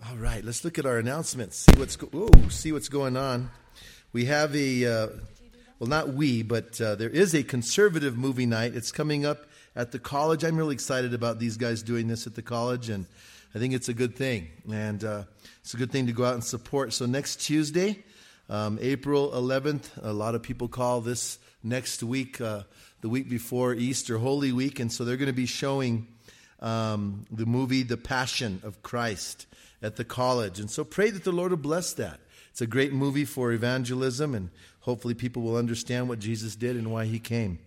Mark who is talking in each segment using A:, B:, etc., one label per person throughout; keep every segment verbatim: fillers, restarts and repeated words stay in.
A: All right, let's look at our announcements. See what's go- Ooh, see what's going on. We have a, uh, well, not we, but uh, there is a conservative movie night. It's coming up at the college. I'm really excited about these guys doing this at the college, and I think it's a good thing. And uh, it's a good thing to go out and support. So next Tuesday, um, April eleventh, a lot of people call this next week, uh, the week before Easter, Holy Week. And so they're going to be showing um, the movie The Passion of Christ at the college. And so pray that the Lord will bless that. It's a great movie for evangelism, and hopefully people will understand what Jesus did and why he came.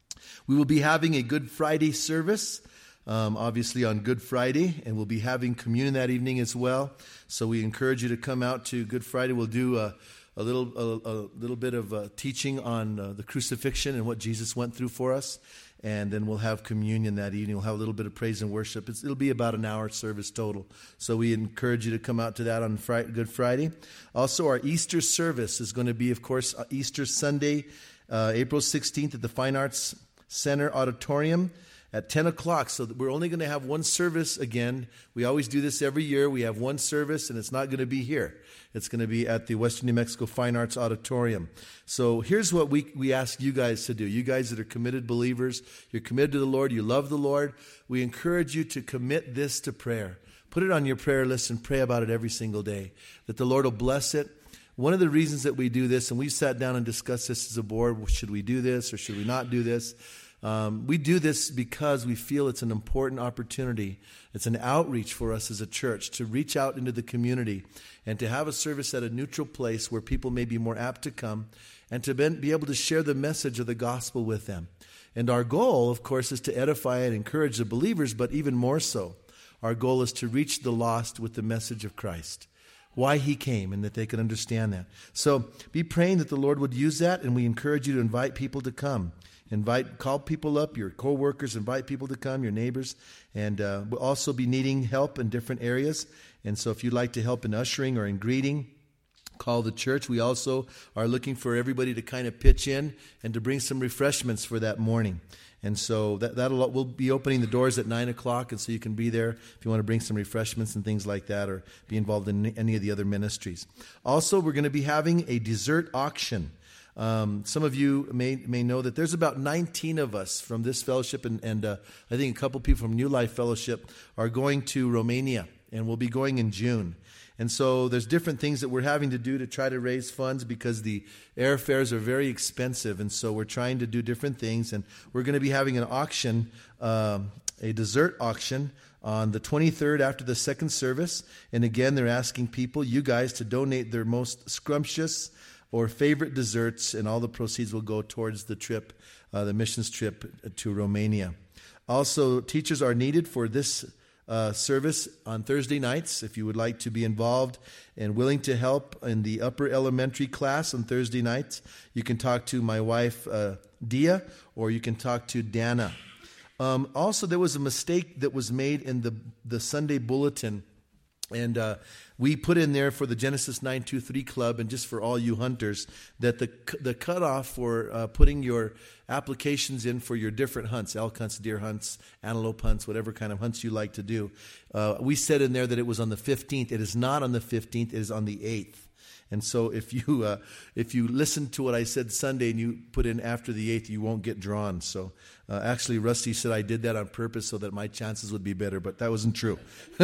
A: We will be having a Good Friday service, um, obviously on Good Friday, and we'll be having communion that evening as well. So we encourage you to come out to Good Friday. We'll do a, a little a, a little bit of uh, teaching on uh, the crucifixion and what Jesus went through for us. And then we'll have communion that evening. We'll have a little bit of praise and worship. It's, it'll be about an hour service total. So we encourage you to come out to that on Friday, Good Friday. Also, our Easter service is going to be, of course, Easter Sunday, uh, April sixteenth at the Fine Arts Center Auditorium at ten o'clock. So we're only going to have one service again. We always do this every year. We have one service, and it's not going to be here. It's going to be at the Western New Mexico Fine Arts Auditorium. So here's what we, we ask you guys to do. You guys that are committed believers, you're committed to the Lord, you love the Lord, we encourage you to commit this to prayer. Put it on your prayer list and pray about it every single day, that the Lord will bless it. One of the reasons that we do this, and we've sat down and discussed this as a board, should we do this or should we not do this? Um, we do this because we feel it's an important opportunity. It's an outreach for us as a church to reach out into the community and to have a service at a neutral place where people may be more apt to come and to be able to share the message of the gospel with them. And our goal, of course, is to edify and encourage the believers, but even more so, our goal is to reach the lost with the message of Christ, why he came, and that they can understand that. So be praying that the Lord would use that, and we encourage you to invite people to come. Invite, call people up, your co-workers, invite people to come, your neighbors, and uh, we'll also be needing help in different areas. And so if you'd like to help in ushering or in greeting, call the church. We also are looking for everybody to kind of pitch in and to bring some refreshments for that morning. And so that, that'll we'll be opening the doors at nine o'clock, and so you can be there if you want to bring some refreshments and things like that, or be involved in any of the other ministries. Also, we're going to be having a dessert auction. Um, some of you may may know that there's about nineteen of us from this fellowship, and, and uh, I think a couple people from New Life Fellowship are going to Romania, and we'll be going in June. And so there's different things that we're having to do to try to raise funds because the airfares are very expensive, and so we're trying to do different things. And we're going to be having an auction, um, a dessert auction, on the twenty-third after the second service. And again, they're asking people, you guys, to donate their most scrumptious or favorite desserts, and all the proceeds will go towards the trip, uh, the missions trip to Romania. Also, teachers are needed for this uh, service on Thursday nights. If you would like to be involved and willing to help in the upper elementary class on Thursday nights, you can talk to my wife, uh, Dia, or you can talk to Dana. Um, also, there was a mistake that was made in the, the Sunday bulletin. And uh, we put in there for the Genesis nine two three Club, and just for all you hunters, that the the cutoff for uh, putting your applications in for your different hunts, elk hunts, deer hunts, antelope hunts, whatever kind of hunts you like to do, uh, we said in there that it was on the fifteenth. It is not on the fifteenth. It is on the eighth. And so if you uh, if you listen to what I said Sunday and you put in after the eighth, you won't get drawn. So uh, actually, Rusty said I did that on purpose so that my chances would be better, but that wasn't true.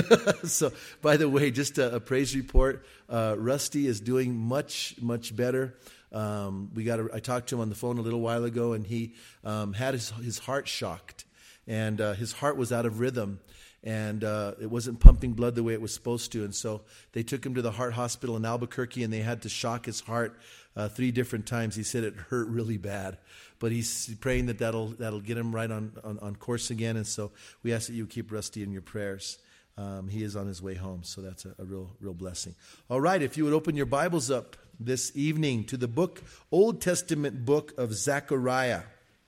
A: So, by the way, just a, a praise report. Uh, Rusty is doing much, much better. Um, we got. A, I talked to him on the phone a little while ago, and he um, had his, his heart shocked, and uh, his heart was out of rhythm. And uh, it wasn't pumping blood the way it was supposed to. And so they took him to the heart hospital in Albuquerque, and they had to shock his heart uh, three different times. He said it hurt really bad. But he's praying that that'll, that'll get him right on, on, on course again. And so we ask that you keep Rusty in your prayers. Um, he is on his way home, so that's a, a real, real blessing. All right, if you would open your Bibles up this evening to the book, Old Testament book of Zechariah.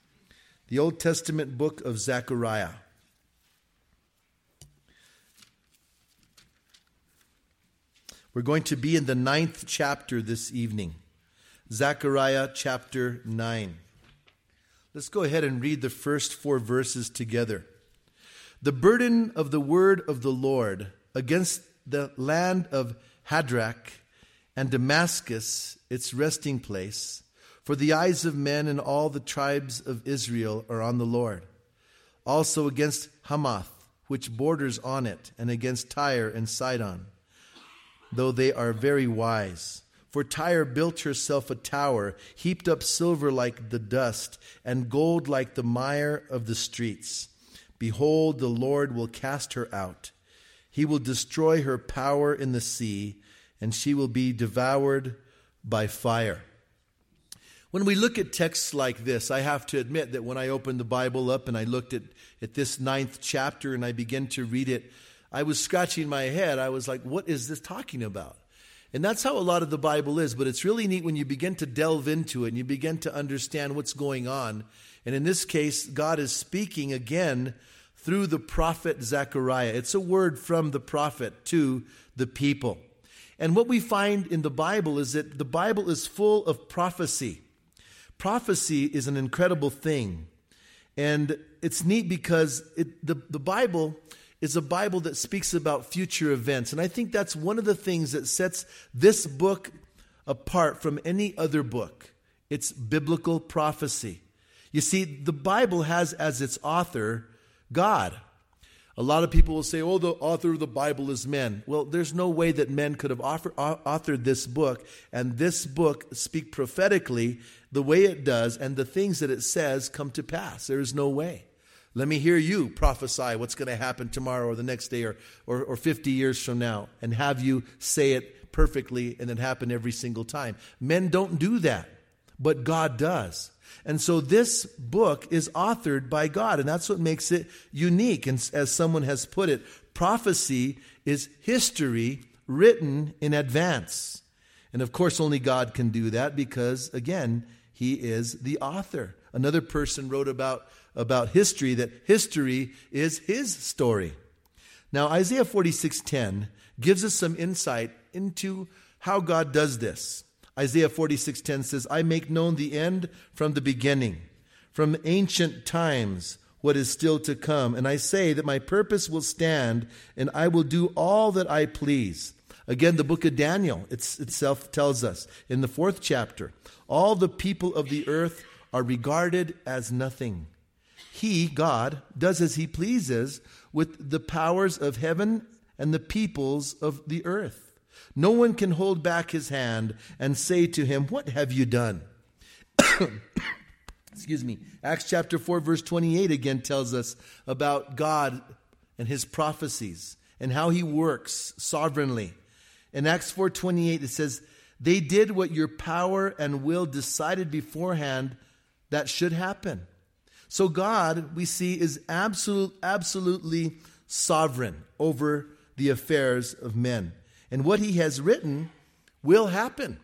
A: The Old Testament book of Zechariah. We're going to be in the ninth chapter this evening. Zechariah chapter nine. Let's go ahead and read the first four verses together. The burden of the word of the Lord against the land of Hadrach, and Damascus its resting place. For the eyes of men and all the tribes of Israel are on the Lord. Also against Hamath, which borders on it, and against Tyre and Sidon, though they are very wise. For Tyre built herself a tower, heaped up silver like the dust, and gold like the mire of the streets. Behold, the Lord will cast her out. He will destroy her power in the sea, and she will be devoured by fire. When we look at texts like this, I have to admit that when I opened the Bible up and I looked at, at this ninth chapter and I began to read it, I was scratching my head. I was like, what is this talking about? And that's how a lot of the Bible is, but it's really neat when you begin to delve into it and you begin to understand what's going on. And in this case, God is speaking again through the prophet Zechariah. It's a word from the prophet to the people. And what we find in the Bible is that the Bible is full of prophecy. Prophecy is an incredible thing. And it's neat because it, the, the Bible is a Bible that speaks about future events. And I think that's one of the things that sets this book apart from any other book. It's biblical prophecy. You see, the Bible has as its author God. A lot of people will say, oh, the author of the Bible is men. Well, there's no way that men could have author, authored this book and this book speak prophetically the way it does and the things that it says come to pass. There is no way. Let me hear you prophesy what's going to happen tomorrow or the next day or, or, or fifty years from now and have you say it perfectly and it happen every single time. Men don't do that, but God does. And so this book is authored by God, and that's what makes it unique. And as someone has put it, prophecy is history written in advance. And of course, only God can do that because, again, He is the author. Another person wrote about, about history, that history is His story. Now, Isaiah forty-six ten gives us some insight into how God does this. Isaiah forty-six ten says, I make known the end from the beginning, from ancient times what is still to come. And I say that my purpose will stand, and I will do all that I please. Again, the book of Daniel it's, itself tells us in the fourth chapter, all the people of the earth are regarded as nothing. He, God, does as He pleases with the powers of heaven and the peoples of the earth. No one can hold back His hand and say to Him, what have you done? Excuse me. Acts chapter four, verse twenty-eight again tells us about God and His prophecies and how He works sovereignly. In Acts four twenty-eight, it says, they did what your power and will decided beforehand that should happen. So God, we see, is absolute, absolutely sovereign over the affairs of men. And what He has written will happen.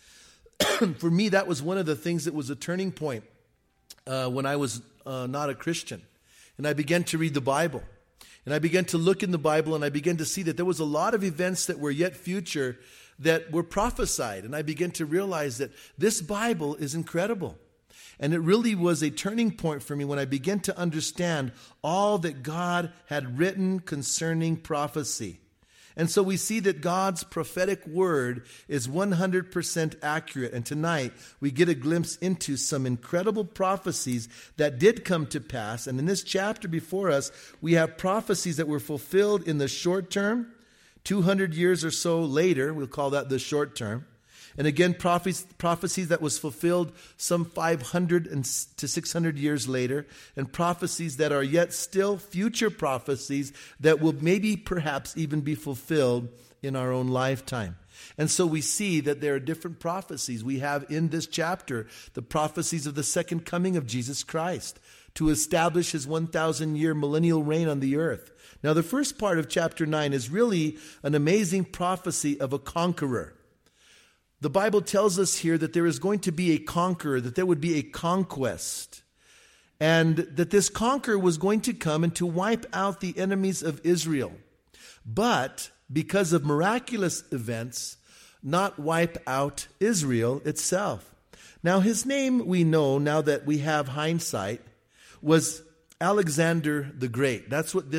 A: For me, that was one of the things that was a turning point uh, when I was uh, not a Christian. And I began to read the Bible. And I began to look in the Bible and I began to see that there was a lot of events that were yet future that were prophesied. And I began to realize that this Bible is incredible. And it really was a turning point for me when I began to understand all that God had written concerning prophecy. And so we see that God's prophetic word is one hundred percent accurate. And tonight we get a glimpse into some incredible prophecies that did come to pass. And in this chapter before us, we have prophecies that were fulfilled in the short term, two hundred years or so later. We'll call that the short term. And again, prophecies that was fulfilled some five hundred to six hundred years later, and prophecies that are yet still future prophecies that will maybe perhaps even be fulfilled in our own lifetime. And so we see that there are different prophecies. We have in this chapter the prophecies of the second coming of Jesus Christ to establish His one thousand year millennial reign on the earth. Now, the first part of chapter nine is really an amazing prophecy of a conqueror. The Bible tells us here that there is going to be a conqueror, that there would be a conquest, and that this conqueror was going to come and to wipe out the enemies of Israel. But because of miraculous events, not wipe out Israel itself. Now, his name we know, now that we have hindsight, was Alexander the Great. That's what this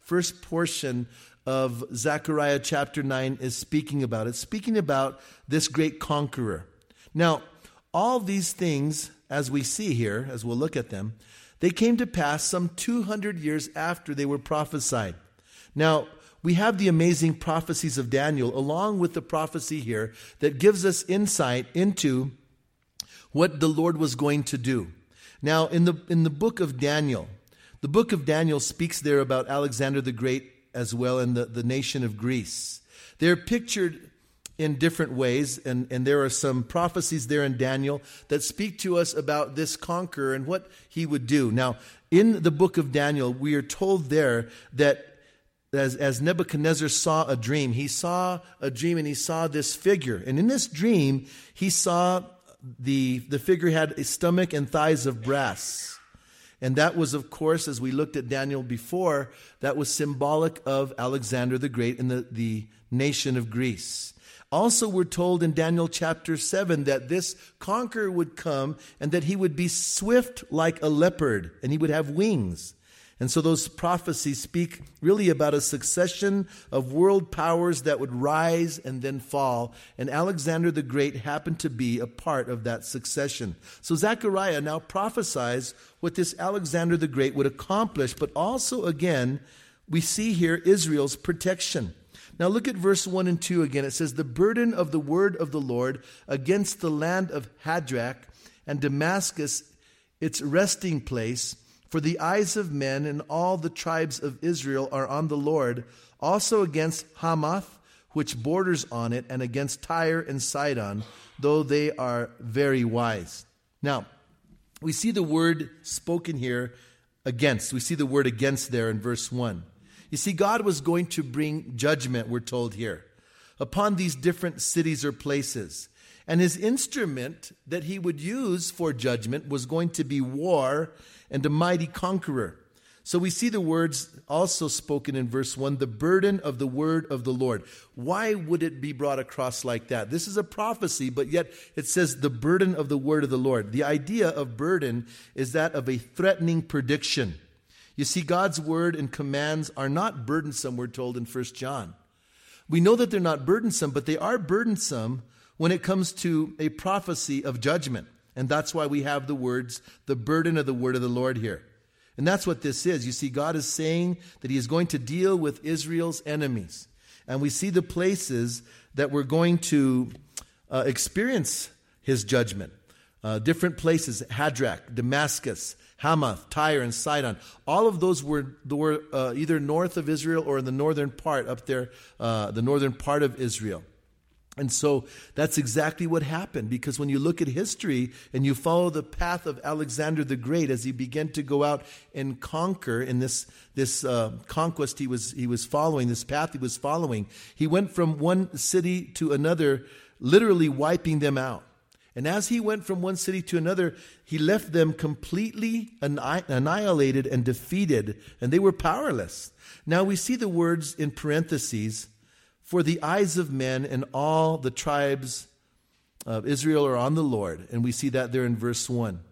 A: first portion of Zechariah chapter nine is speaking about. It's speaking about this great conqueror. Now, all these things, as we see here, as we'll look at them, they came to pass some two hundred years after they were prophesied. Now, we have the amazing prophecies of Daniel, along with the prophecy here, that gives us insight into what the Lord was going to do. Now, in the in the book of Daniel, the book of Daniel speaks there about Alexander the Great as well, and the, the nation of Greece. They're pictured in different ways, and, and there are some prophecies there in Daniel that speak to us about this conqueror and what he would do. Now, in the book of Daniel, we are told there that As, as Nebuchadnezzar saw a dream, he saw a dream and he saw this figure. And in this dream, he saw the, the figure had a stomach and thighs of brass. And that was, of course, as we looked at Daniel before, that was symbolic of Alexander the Great and the, the nation of Greece. Also, we're told in Daniel chapter seven that this conqueror would come and that he would be swift like a leopard and he would have wings. And so those prophecies speak really about a succession of world powers that would rise and then fall. And Alexander the Great happened to be a part of that succession. So Zechariah now prophesies what this Alexander the Great would accomplish. But also, again, we see here Israel's protection. Now look at verse one and two again. It says, "The burden of the word of the Lord against the land of Hadrach and Damascus, its resting place, for the eyes of men and all the tribes of Israel are on the Lord, also against Hamath, which borders on it, and against Tyre and Sidon, though they are very wise." Now, we see the word spoken here, against. We see the word against there in verse one. You see, God was going to bring judgment, we're told here, upon these different cities or places. And his instrument that he would use for judgment was going to be war and a mighty conqueror. So we see the words also spoken in verse one, the burden of the word of the Lord. Why would it be brought across like that? This is a prophecy, but yet it says the burden of the word of the Lord. The idea of burden is that of a threatening prediction. You see, God's word and commands are not burdensome, we're told in First John. We know that they're not burdensome, but they are burdensome when it comes to a prophecy of judgment. And that's why we have the words, the burden of the word of the Lord here. And that's what this is. You see, God is saying that he is going to deal with Israel's enemies. And we see the places that we're going to uh, experience his judgment. Uh, different places, Hadrach, Damascus, Hamath, Tyre, and Sidon. All of those were, were uh, either north of Israel or in the northern part, up there, uh, the northern part of Israel. And so that's exactly what happened, because when you look at history and you follow the path of Alexander the Great as he began to go out and conquer in this this uh, conquest he was he was following, this path he was following, he went from one city to another, literally wiping them out. And as he went from one city to another, he left them completely annihilated and defeated, and they were powerless. Now we see the words in parentheses, "For the eyes of men and all the tribes of Israel are on the Lord." And we see that there in verse one.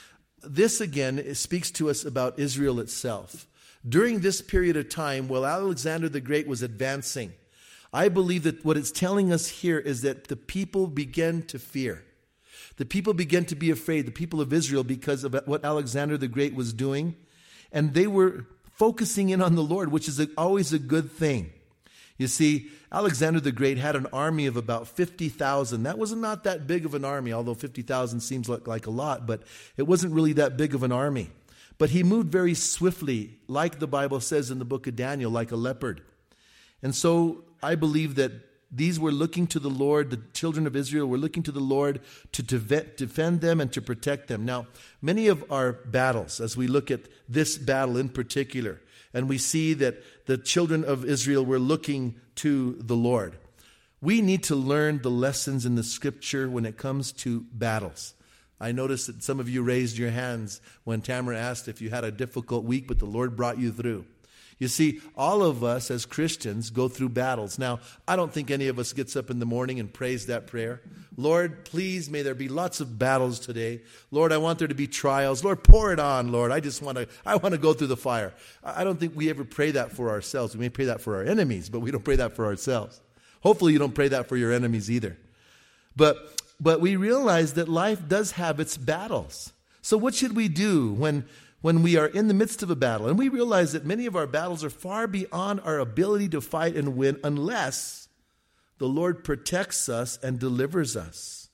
A: This again speaks to us about Israel itself. During this period of time, while Alexander the Great was advancing, I believe that what it's telling us here is that the people began to fear. The people began to be afraid, the people of Israel, because of what Alexander the Great was doing. And they were focusing in on the Lord, which is always a good thing. You see, Alexander the Great had an army of about fifty thousand. That was not that big of an army, although fifty thousand seems like, like a lot, but it wasn't really that big of an army. But he moved very swiftly, like the Bible says in the book of Daniel, like a leopard. And so I believe that these were looking to the Lord, the children of Israel were looking to the Lord to defend them and to protect them. Now, many of our battles, as we look at this battle in particular, and we see that the children of Israel were looking to the Lord, we need to learn the lessons in the Scripture when it comes to battles. I noticed that some of you raised your hands when Tamara asked if you had a difficult week, but the Lord brought you through. You see, all of us as Christians go through battles. Now, I don't think any of us gets up in the morning and prays that prayer. Lord, please, may there be lots of battles today. Lord, I want there to be trials. Lord, pour it on, Lord. I just want to, I want to go through the fire. I don't think we ever pray that for ourselves. We may pray that for our enemies, but we don't pray that for ourselves. Hopefully you don't pray that for your enemies either. But, but we realize that life does have its battles. So what should we do when When we are in the midst of a battle, and we realize that many of our battles are far beyond our ability to fight and win unless the Lord protects us and delivers us.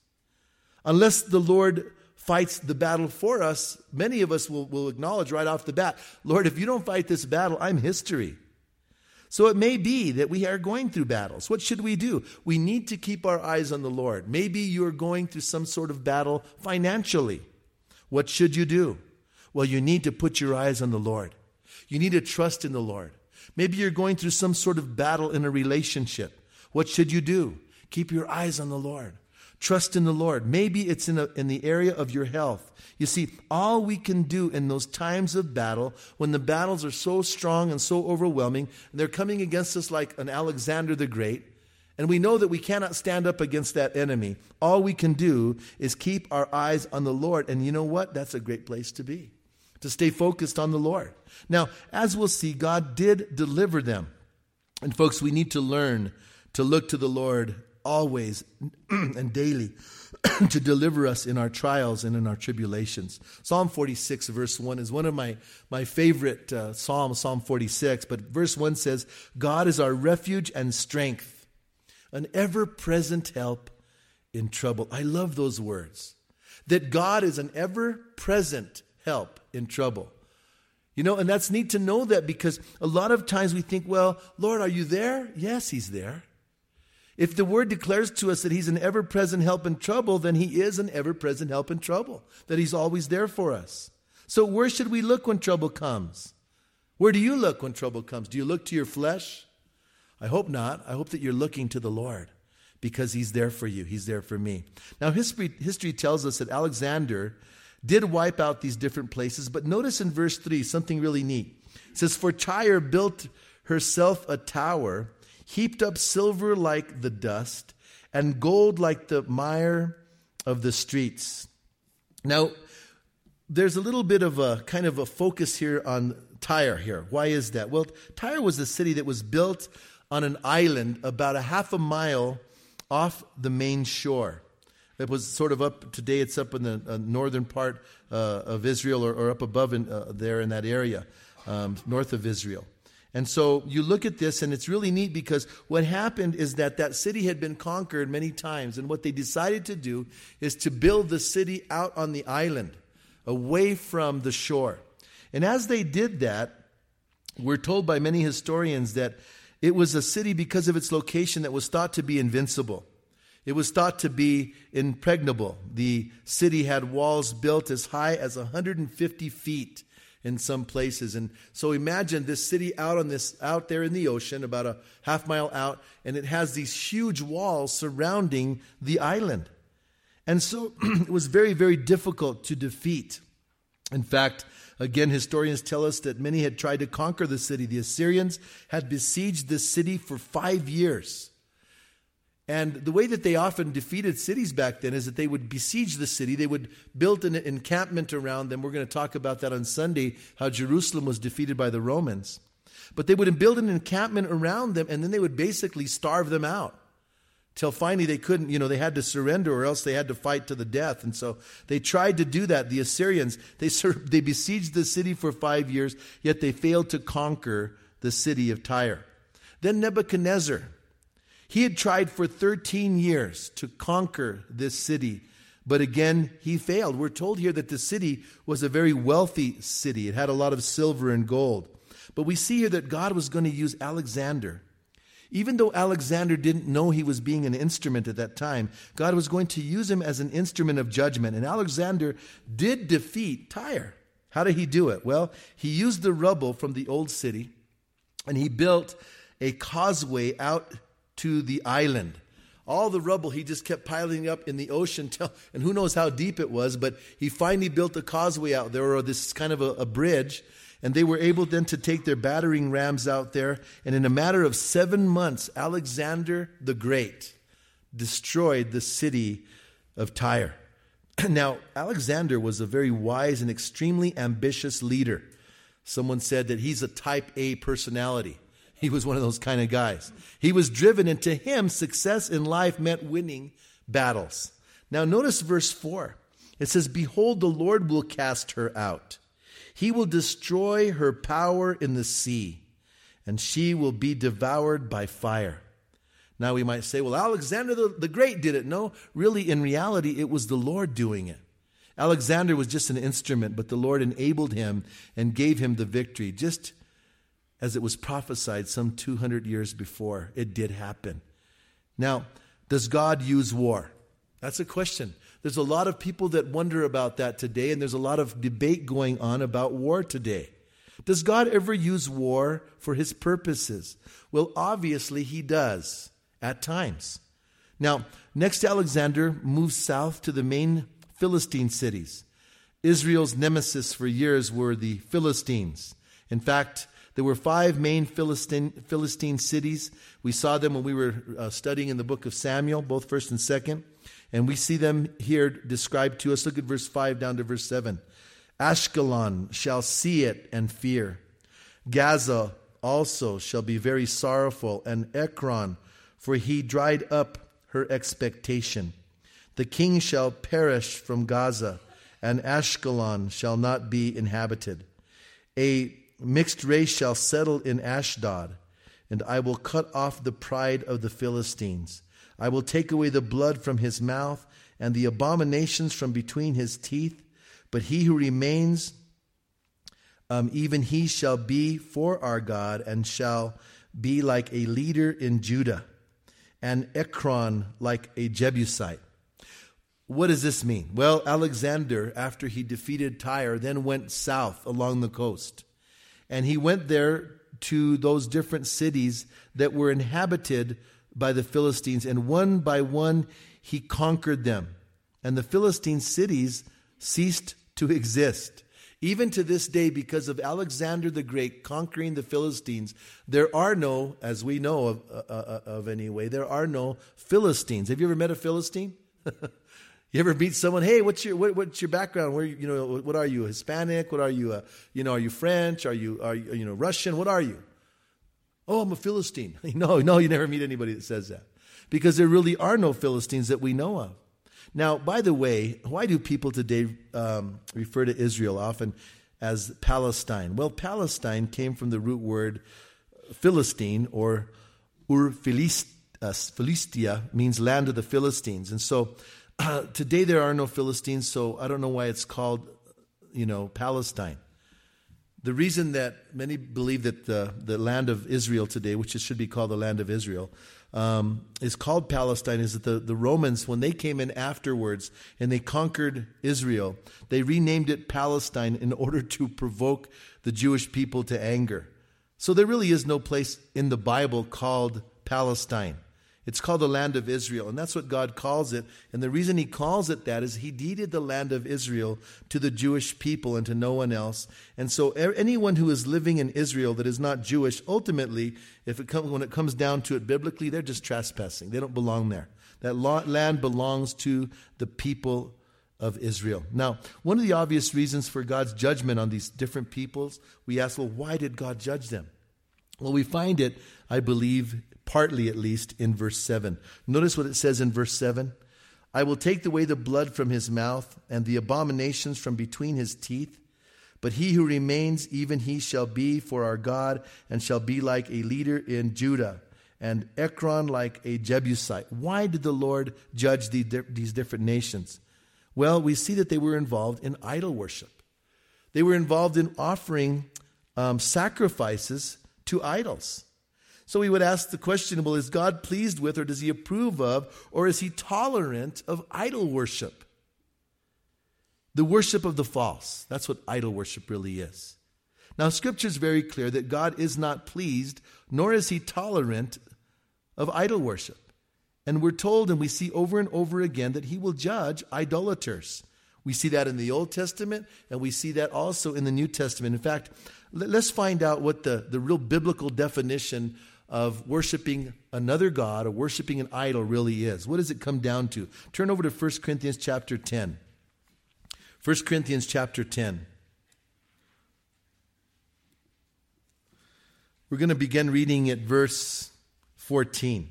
A: Unless the Lord fights the battle for us, many of us will, will acknowledge right off the bat, Lord, if you don't fight this battle, I'm history. So it may be that we are going through battles. What should we do? We need to keep our eyes on the Lord. Maybe you're going through some sort of battle financially. What should you do? Well, you need to put your eyes on the Lord. You need to trust in the Lord. Maybe you're going through some sort of battle in a relationship. What should you do? Keep your eyes on the Lord. Trust in the Lord. Maybe it's in, a, in the area of your health. You see, all we can do in those times of battle, when the battles are so strong and so overwhelming, and they're coming against us like an Alexander the Great, and we know that we cannot stand up against that enemy, all we can do is keep our eyes on the Lord. And you know what? That's a great place to be, to stay focused on the Lord. Now, as we'll see, God did deliver them. And folks, we need to learn to look to the Lord always and daily to deliver us in our trials and in our tribulations. Psalm forty-six, verse one is one of my, my favorite uh, psalms, Psalm forty-six. But verse one says, God is our refuge and strength, an ever-present help in trouble. I love those words, that God is an ever-present help in trouble. You know, and that's neat to know that, because a lot of times we think, well, Lord, are you there? Yes, he's there. If the word declares to us that he's an ever-present help in trouble, then he is an ever-present help in trouble, that he's always there for us. So where should we look when trouble comes? Where do you look when trouble comes? Do you look to your flesh? I hope not. I hope that you're looking to the Lord, because he's there for you. He's there for me. Now, history, history tells us that Alexander did wipe out these different places, but notice in verse three something really neat. It says, for Tyre built herself a tower, heaped up silver like the dust, and gold like the mire of the streets. Now, there's a little bit of a kind of a focus here on Tyre here. Why is that? Well, Tyre was a city that was built on an island about a half a mile off the main shore. It was sort of up, today it's up in the uh, northern part uh, of Israel, or, or up above in, uh, there in that area, um, north of Israel. And so you look at this, and it's really neat, because what happened is that that city had been conquered many times, and what they decided to do is to build the city out on the island, away from the shore. And as they did that, we're told by many historians that it was a city, because of its location, that was thought to be invincible. It was thought to be impregnable. The city had walls built as high as one hundred fifty feet in some places. And so imagine this city out on this, out there in the ocean, about a half mile out, and it has these huge walls surrounding the island. And so it was very, very difficult to defeat. In fact, again, historians tell us that many had tried to conquer the city. The Assyrians had besieged this city for five years. And the way that they often defeated cities back then is that they would besiege the city. They would build an encampment around them. We're going to talk about that on Sunday, how Jerusalem was defeated by the Romans. But they would build an encampment around them, and then they would basically starve them out. Till finally they couldn't, you know, they had to surrender, or else they had to fight to the death. And so they tried to do that. The Assyrians, they they besieged the city for five years, yet they failed to conquer the city of Tyre. Then Nebuchadnezzar, he had tried for thirteen years to conquer this city, but again, he failed. We're told here that the city was a very wealthy city. It had a lot of silver and gold. But we see here that God was going to use Alexander. Even though Alexander didn't know he was being an instrument at that time, God was going to use him as an instrument of judgment. And Alexander did defeat Tyre. How did he do it? Well, he used the rubble from the old city, and he built a causeway out to the island. All the rubble he just kept piling up in the ocean, till, and who knows how deep it was, but he finally built a causeway out there, or this kind of a, a bridge, And they were able then to take their battering rams out there. And in a matter of seven months, Alexander the Great destroyed the city of Tyre. Now, Alexander was a very wise and extremely ambitious leader. Someone said that he's a type A personality. He was one of those kind of guys. He was driven, and to him, success in life meant winning battles. Now, notice verse four. It says, "Behold, the Lord will cast her out. He will destroy her power in the sea, and she will be devoured by fire." Now we might say, well, Alexander the, the Great did it. No, really, in reality, it was the Lord doing it. Alexander was just an instrument, but the Lord enabled him and gave him the victory, just as it was prophesied some two hundred years before. It did happen. Now, does God use war? That's a question. There's a lot of people that wonder about that today, and there's a lot of debate going on about war today. Does God ever use war for his purposes? Well, obviously he does at times. Now, next Alexander moves south to the main Philistine cities. Israel's nemesis for years were the Philistines. In fact, there were five main Philistine, Philistine cities. We saw them when we were uh, studying in the book of Samuel, both first and second. And we see them here described to us. Look at verse five down to verse seven. "Ashkelon shall see it and fear. Gaza also shall be very sorrowful, and Ekron, for he dried up her expectation. The king shall perish from Gaza, and Ashkelon shall not be inhabited. A mixed race shall settle in Ashdod, and I will cut off the pride of the Philistines. I will take away the blood from his mouth and the abominations from between his teeth. But he who remains, um, even he shall be for our God, and shall be like a leader in Judah, and Ekron like a Jebusite." What does this mean? Well, Alexander, after he defeated Tyre, then went south along the coast. And he went there to those different cities that were inhabited by the Philistines, and one by one he conquered them. And the Philistine cities ceased to exist. Even to this day, because of Alexander the Great conquering the Philistines, there are no, as we know of, uh, of anyway, there are no Philistines. Have you ever met a Philistine? You ever meet someone? Hey, what's your what, what's your background? Where you know what are you? Hispanic? What are you? Uh, you know, are you French? Are you are you, you know Russian? What are you? Oh, I'm a Philistine. No, no, you never meet anybody that says that, because there really are no Philistines that we know of. Now, by the way, why do people today um, refer to Israel often as Palestine? Well, Palestine came from the root word Philistine, or Ur Philistia, means land of the Philistines. And so uh, today there are no Philistines, so I don't know why it's called, you know, Palestine. The reason that many believe that the, the land of Israel today, which it should be called the land of Israel, um, is called Palestine, is that the, the Romans, when they came in afterwards and they conquered Israel, they renamed it Palestine in order to provoke the Jewish people to anger. So there really is no place in the Bible called Palestine. It's called the land of Israel, and that's what God calls it. And the reason he calls it that is he deeded the land of Israel to the Jewish people and to no one else. And so anyone who is living in Israel that is not Jewish, ultimately, if it comes, when it comes down to it biblically, they're just trespassing. They don't belong there. That land belongs to the people of Israel. Now, one of the obvious reasons for God's judgment on these different peoples, we ask, well, why did God judge them? Well, we find it, I believe, partly at least, in verse seven. Notice what it says in verse seven. "I will take away the blood from his mouth and the abominations from between his teeth. But he who remains, even he shall be for our God, and shall be like a leader in Judah, and Ekron like a Jebusite." Why did the Lord judge these different nations? Well, we see that they were involved in idol worship. They were involved in offering um, sacrifices to idols. So we would ask the question, well, is God pleased with, or does he approve of, or is he tolerant of idol worship? The worship of the false. That's what idol worship really is. Now, Scripture is very clear that God is not pleased, nor is he tolerant of idol worship. And we're told, and we see over and over again, that he will judge idolaters. We see that in the Old Testament, and we see that also in the New Testament. In fact, let's find out what the, the real biblical definition of worshiping another god or worshiping an idol really is. What does it come down to? Turn over to First Corinthians chapter ten. First Corinthians chapter ten. We're going to begin reading at verse fourteen.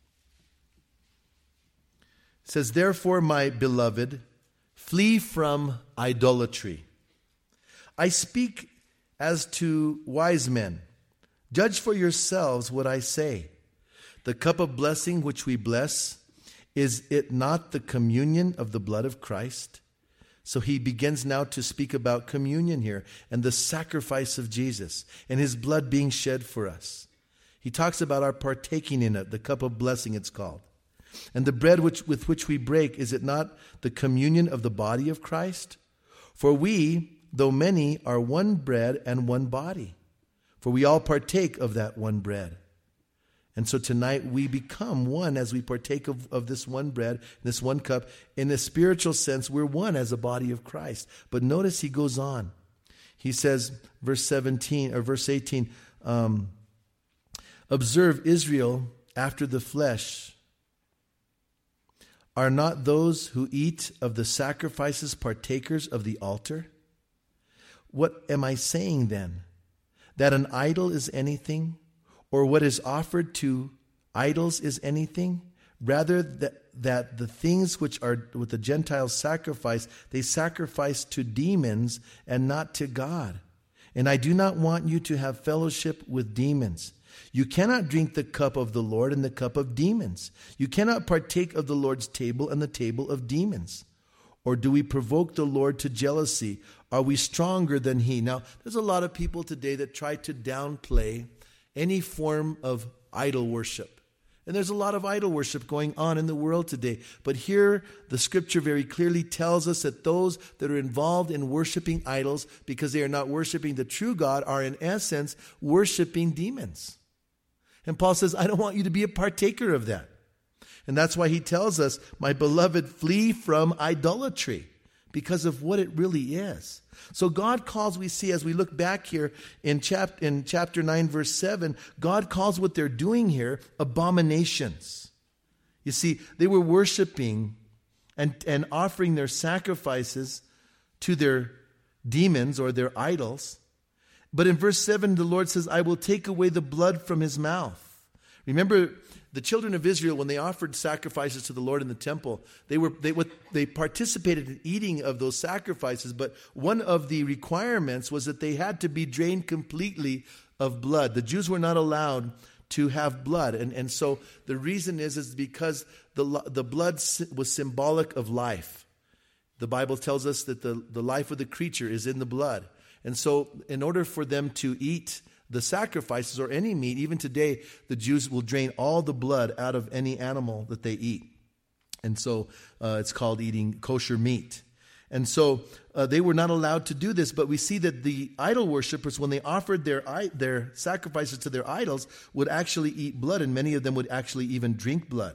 A: It says, "Therefore, my beloved, flee from idolatry. I speak as to wise men. Judge for yourselves what I say. The cup of blessing which we bless, is it not the communion of the blood of Christ?" So he begins now to speak about communion here and the sacrifice of Jesus and his blood being shed for us. He talks about our partaking in it, the cup of blessing it's called. "And the bread which, with which we break, is it not the communion of the body of Christ? For we, though many, are one bread and one body. For we all partake of that one bread." And so tonight we become one as we partake of, of this one bread, this one cup. In a spiritual sense, we're one as a body of Christ. But notice he goes on. He says, verse seventeen or verse eighteen, um, "Observe Israel after the flesh. Are not those who eat of the sacrifices partakers of the altar? What am I saying then? That an idol is anything? Or what is offered to idols is anything? Rather that, that the things which are with the Gentiles sacrifice, they sacrifice to demons and not to God. And I do not want you to have fellowship with demons. You cannot drink the cup of the Lord and the cup of demons. You cannot partake of the Lord's table and the table of demons. Or do we provoke the Lord to jealousy? Are we stronger than he?" Now, there's a lot of people today that try to downplay any form of idol worship. And there's a lot of idol worship going on in the world today. But here, the scripture very clearly tells us that those that are involved in worshiping idols, because they are not worshiping the true God, are in essence worshiping demons. And Paul says, I don't want you to be a partaker of that. And that's why he tells us, "My beloved, flee from idolatry," because of what it really is. So God calls, we see as we look back here in, chap- in chapter nine, verse seven, God calls what they're doing here abominations. You see, they were worshiping and, and offering their sacrifices to their demons or their idols. But in verse seven, the Lord says, "I will take away the blood from his mouth." Remember, the children of Israel, when they offered sacrifices to the Lord in the temple, they were they they participated in eating of those sacrifices. But one of the requirements was that they had to be drained completely of blood. The Jews were not allowed to have blood, and and so the reason is is because the the blood was symbolic of life. The Bible tells us that the the life of the creature is in the blood, and so in order for them to eat the sacrifices or any meat, even today, the Jews will drain all the blood out of any animal that they eat. And so uh, it's called eating kosher meat. And so uh, they were not allowed to do this, but we see that the idol worshipers, when they offered their their sacrifices to their idols, would actually eat blood, and many of them would actually even drink blood.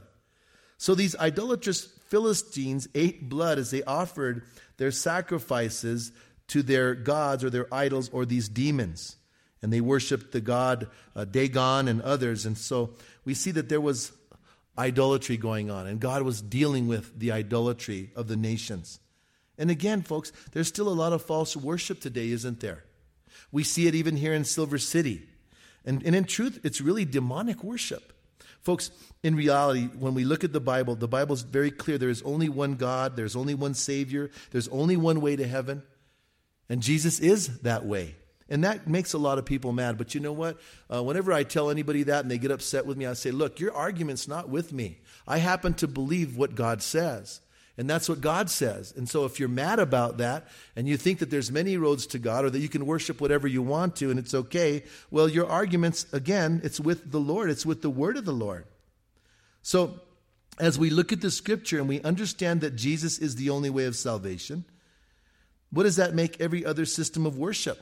A: So these idolatrous Philistines ate blood as they offered their sacrifices to their gods or their idols or these demons. And they worshiped the god uh, Dagon and others. And so we see that there was idolatry going on. And God was dealing with the idolatry of the nations. And again, folks, there's still a lot of false worship today, isn't there? We see it even here in Silver City. And, and in truth, it's really demonic worship. Folks, in reality, when we look at the Bible, the Bible is very clear. There is only one God. There's only one Savior. There's only one way to heaven. And Jesus is that way. And that makes a lot of people mad. But you know what? Uh, whenever I tell anybody that and they get upset with me, I say, look, your argument's not with me. I happen to believe what God says. And that's what God says. And so if you're mad about that and you think that there's many roads to God or that you can worship whatever you want to and it's okay, well, your arguments, again, it's with the Lord. It's with the word of the Lord. So as we look at the scripture and we understand that Jesus is the only way of salvation, what does that make every other system of worship?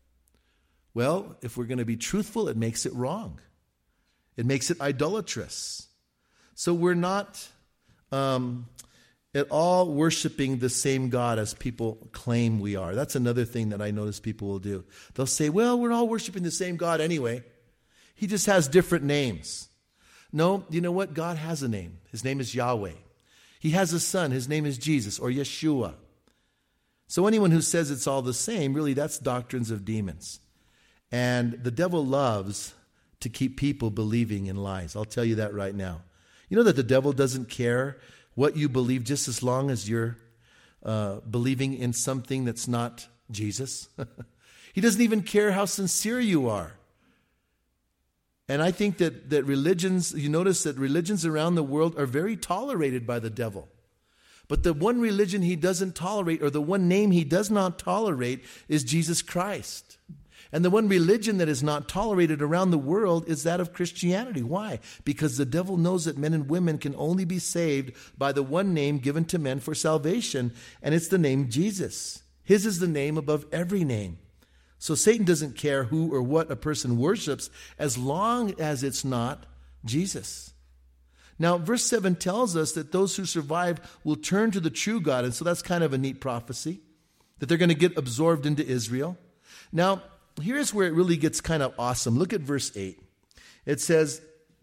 A: Well, if we're going to be truthful, it makes it wrong. It makes it idolatrous. So we're not, um, at all worshiping the same God as people claim we are. That's another thing that I notice people will do. They'll say, well, we're all worshiping the same God anyway. He just has different names. No, you know what? God has a name. His name is Yahweh. He has a son. His name is Jesus or Yeshua. So anyone who says it's all the same, really, that's doctrines of demons. And the devil loves to keep people believing in lies. I'll tell you that right now. You know that the devil doesn't care what you believe just as long as you're uh, believing in something that's not Jesus. He doesn't even care how sincere you are. And I think that, that religions, you notice that religions around the world are very tolerated by the devil. But the one religion he doesn't tolerate, or the one name he does not tolerate, is Jesus Christ. And the one religion that is not tolerated around the world is that of Christianity. Why? Because the devil knows that men and women can only be saved by the one name given to men for salvation, and it's the name Jesus. His is the name above every name. So Satan doesn't care who or what a person worships as long as it's not Jesus. Now, verse seven tells us that those who survive will turn to the true God. And so that's kind of a neat prophecy, that they're going to get absorbed into Israel. Now, here's where it really gets kind of awesome. Look at verse eight. It says,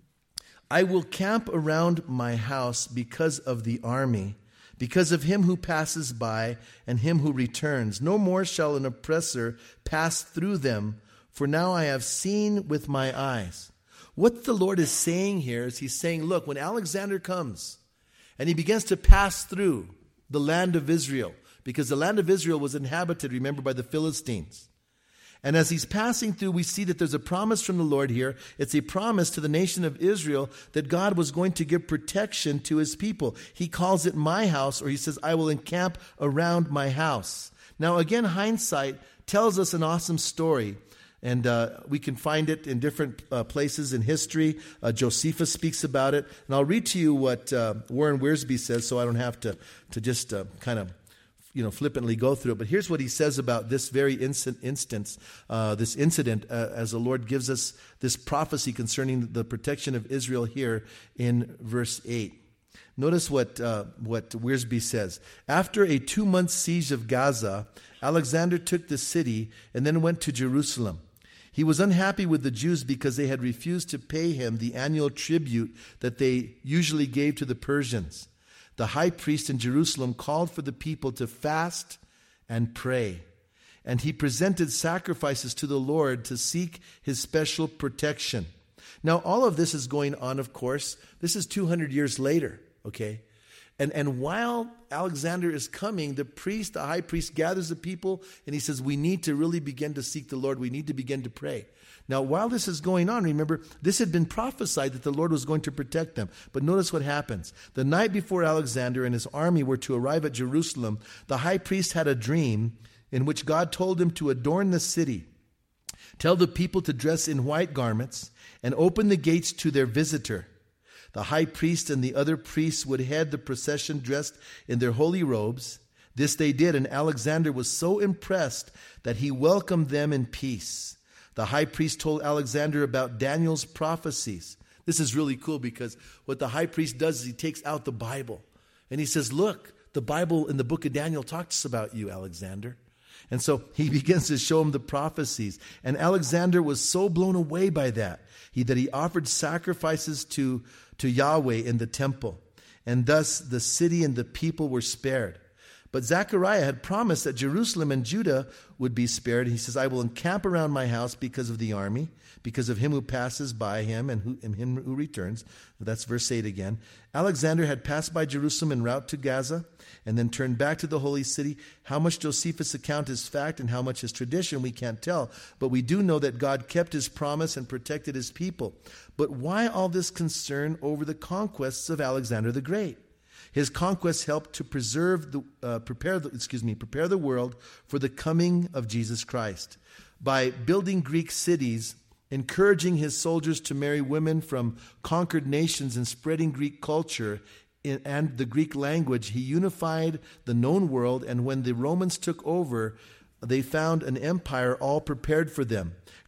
A: I will camp around my house because of the army, because of him who passes by and him who returns. No more shall an oppressor pass through them, for now I have seen with my eyes. What the Lord is saying here is he's saying, look, when Alexander comes and he begins to pass through the land of Israel, because the land of Israel was inhabited, remember, by the Philistines. And as he's passing through, we see that there's a promise from the Lord here. It's a promise to the nation of Israel that God was going to give protection to his people. He calls it my house, or he says, I will encamp around my house. Now, again, hindsight tells us an awesome story. And uh, we can find it in different uh, places in history. Uh, Josephus speaks about it. And I'll read to you what uh, Warren Wiersbe says so I don't have to, to just uh, kind of you know, flippantly go through it. But here's what he says about this very instant, instance, uh, this incident, uh, as the Lord gives us this prophecy concerning the protection of Israel here in verse eight. Notice what uh, what Wiersbe says. After a two-month siege of Gaza, Alexander took the city and then went to Jerusalem. He was unhappy with the Jews because they had refused to pay him the annual tribute that they usually gave to the Persians. The high priest in Jerusalem called for the people to fast and pray, and he presented sacrifices to the Lord to seek his special protection. Now, all of this is going on, of course. This is two hundred years later, okay? And, and while Alexander is coming, the priest, the high priest, gathers the people, and he says, we need to really begin to seek the Lord. We need to begin to pray. Now, while this is going on, remember, this had been prophesied that the Lord was going to protect them. But notice what happens. The night before Alexander and his army were to arrive at Jerusalem, the high priest had a dream in which God told him to adorn the city, tell the people to dress in white garments, and open the gates to their visitor. The high priest and the other priests would head the procession dressed in their holy robes. This they did, and Alexander was so impressed that he welcomed them in peace. The high priest told Alexander about Daniel's prophecies. This is really cool because what the high priest does is he takes out the Bible and he says, look, the Bible in the book of Daniel talks about you, Alexander. And so he begins to show him the prophecies. And Alexander was so blown away by that, he, that he offered sacrifices to, to Yahweh in the temple. And thus the city and the people were spared. But Zechariah had promised that Jerusalem and Judah would be spared. He says, I will encamp around my house because of the army, because of him who passes by him and, who, and him who returns. That's verse eight again. Alexander had passed by Jerusalem en route to Gaza and then turned back to the holy city. How much Josephus' account is fact and how much is tradition, we can't tell. But we do know that God kept his promise and protected his people. But why all this concern over the conquests of Alexander the Great? His conquests helped to preserve the, uh, prepare the, excuse me, prepare the world for the coming of Jesus Christ. By building Greek cities, encouraging his soldiers to marry women from conquered nations and spreading Greek culture in, and the Greek language, he unified the known world. And when the Romans took over, they found an empire all prepared for them.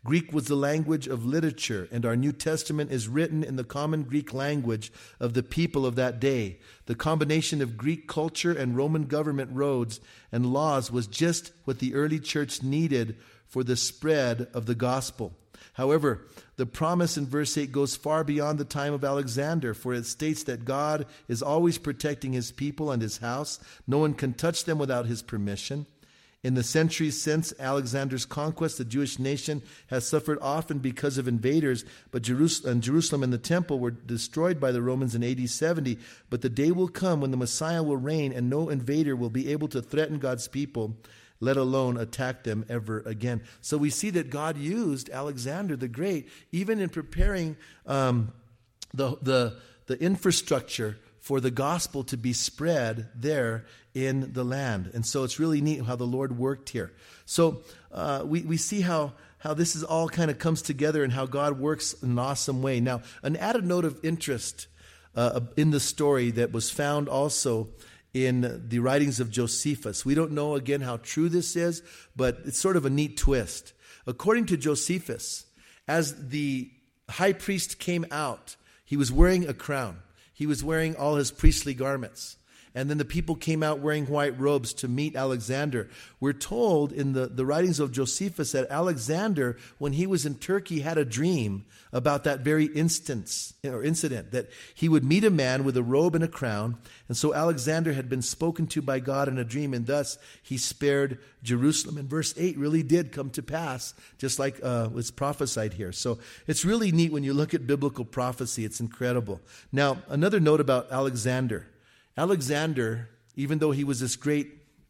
A: Greek was the language of literature, and our New Testament is written in the common Greek language of the people of that day. The combination of Greek culture and Roman government roads and laws was just what the early church needed for the spread of the gospel. However, the promise in verse eight goes far beyond the time of Alexander, for it states that God is always protecting his people and his house. No one can touch them without his permission. In the centuries since Alexander's conquest, the Jewish nation has suffered often because of invaders, but Jerusalem, Jerusalem and the temple were destroyed by the Romans in A D seventy. But the day will come when the Messiah will reign, and no invader will be able to threaten God's people, let alone attack them ever again. So we see that God used Alexander the Great, even in preparing um, the, the, the infrastructure for the gospel to be spread there in the land. And so it's really neat how the Lord worked here. So uh, we, we see how, how this is all kind of comes together and how God works in an awesome way. Now, an added note of interest uh, in the story that was found also in the writings of Josephus. We don't know, again, how true this is, but it's sort of a neat twist. According to Josephus, as the high priest came out, he was wearing a crown. He was wearing all his priestly garments. And then the people came out wearing white robes to meet Alexander. We're told in the, the writings of Josephus that Alexander, when he was in Turkey, had a dream about that very instance or incident, that he would meet a man with a robe and a crown. And so Alexander had been spoken to by God in a dream, and thus he spared Jerusalem. And verse eight really did come to pass, just like uh, was prophesied here. So it's really neat when you look at biblical prophecy. It's incredible. Now, another note about Alexander. Alexander, even though he was this great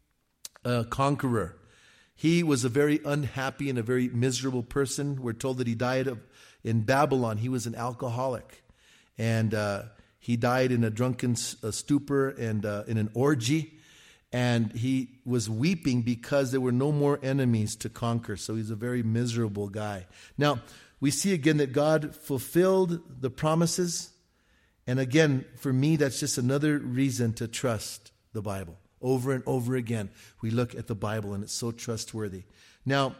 A: uh, conqueror, he was a very unhappy and a very miserable person. We're told that he died of, in Babylon. He was an alcoholic, and uh, he died in a drunken uh, stupor and uh, in an orgy, and he was weeping because there were no more enemies to conquer. So he's a very miserable guy. Now, we see again that God fulfilled the promises. And again, for me, that's just another reason to trust the Bible. Over and over again, we look at the Bible, and it's so trustworthy. Now,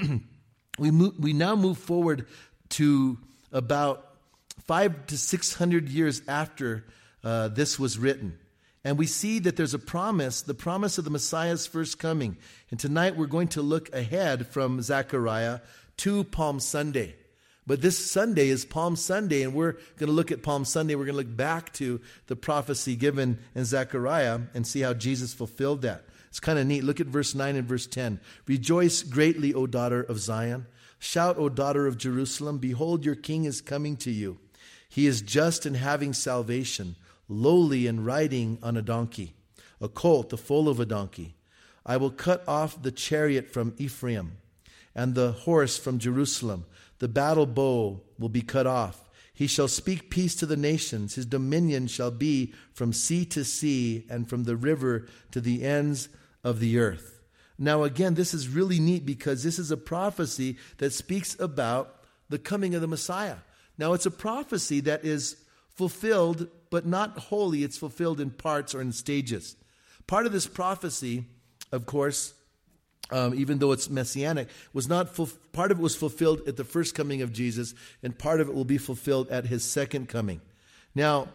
A: we move, we now move forward to about five to six hundred years after uh, this was written. And we see that there's a promise, the promise of the Messiah's first coming. And tonight we're going to look ahead from Zechariah to Palm Sunday. But this Sunday is Palm Sunday, and we're going to look at Palm Sunday. We're going to look back to the prophecy given in Zechariah and see how Jesus fulfilled that. It's kind of neat. Look at verse nine and verse ten. Rejoice greatly, O daughter of Zion. Shout, O daughter of Jerusalem. Behold, your king is coming to you. He is just and having salvation, lowly and riding on a donkey, a colt, the foal of a donkey. I will cut off the chariot from Ephraim and the horse from Jerusalem. The battle bow will be cut off. He shall speak peace to the nations. His dominion shall be from sea to sea and from the river to the ends of the earth. Now again, this is really neat because this is a prophecy that speaks about the coming of the Messiah. Now it's a prophecy that is fulfilled, but not wholly. It's fulfilled in parts or in stages. Part of this prophecy, of course, Um, even though it's messianic, was not full, part of it was fulfilled at the first coming of Jesus, and part of it will be fulfilled at his second coming. Now,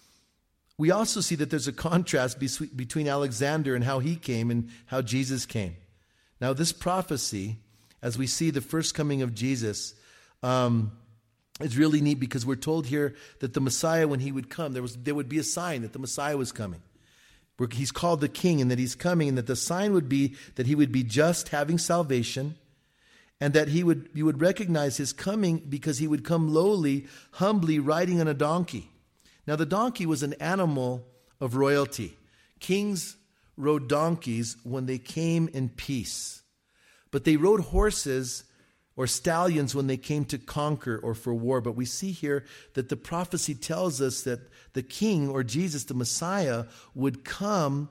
A: we also see that there's a contrast be- between Alexander and how he came and how Jesus came. Now, this prophecy, as we see the first coming of Jesus, um, is really neat because we're told here that the Messiah, when he would come, there was there would be a sign that the Messiah was coming. He's called the king, and that he's coming, and that the sign would be that he would be just, having salvation, and that he would you would recognize his coming because he would come lowly, humbly, riding on a donkey. Now, the donkey was an animal of royalty. Kings rode donkeys when they came in peace, but they rode horses or stallions when they came to conquer or for war. But we see here that the prophecy tells us that the king, or Jesus, the Messiah, would come,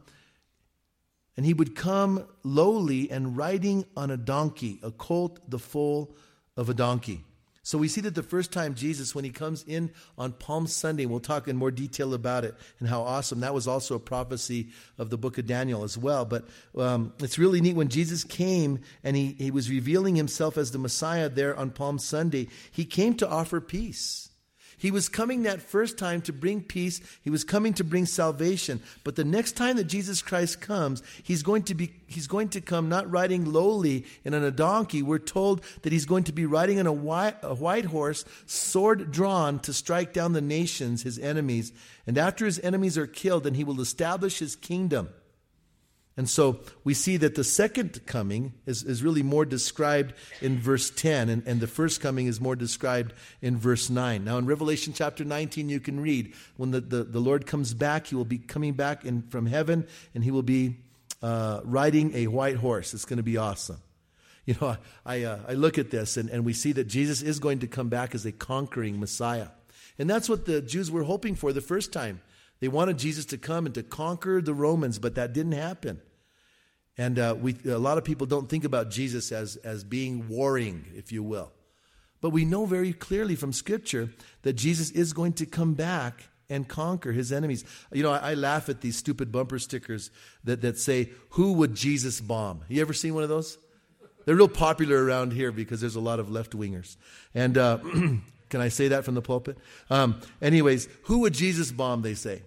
A: and he would come lowly and riding on a donkey, a colt, the foal of a donkey. So we see that the first time Jesus, when he comes in on Palm Sunday, we'll talk in more detail about it and how awesome. That was also a prophecy of the book of Daniel as well. But um, it's really neat. When Jesus came and he, he was revealing himself as the Messiah there on Palm Sunday, he came to offer peace. He was coming that first time to bring peace. He was coming to bring salvation. But the next time that Jesus Christ comes, he's going to be he's going to come not riding lowly and on a donkey. We're told that he's going to be riding on a white, a white horse, sword drawn, to strike down the nations, his enemies. And after his enemies are killed, then he will establish his kingdom. And so we see that the second coming is, is really more described in verse ten, and, and the first coming is more described in verse nine. Now in Revelation chapter nineteen, you can read, when the, the, the Lord comes back, he will be coming back in, from heaven, and he will be uh, riding a white horse. It's going to be awesome. You know, I, I, uh, I look at this, and, and we see that Jesus is going to come back as a conquering Messiah. And that's what the Jews were hoping for the first time. They wanted Jesus to come and to conquer the Romans, but that didn't happen. And uh, we, a lot of people don't think about Jesus as, as being warring, if you will. But we know very clearly from Scripture that Jesus is going to come back and conquer his enemies. You know, I, I laugh at these stupid bumper stickers that, that say, "Who would Jesus bomb?" You ever seen one of those? They're real popular around here because there's a lot of left-wingers. And uh, can I say that from the pulpit? Um, anyways, who would Jesus bomb, they say.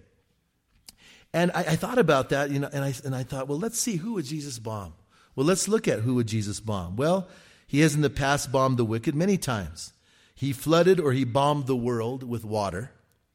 A: And I, I thought about that, you know, and I and I thought, well, let's see, who would Jesus bomb? Well, let's look at who would Jesus bomb. Well, he has in the past bombed the wicked many times. He flooded or he bombed the world with water,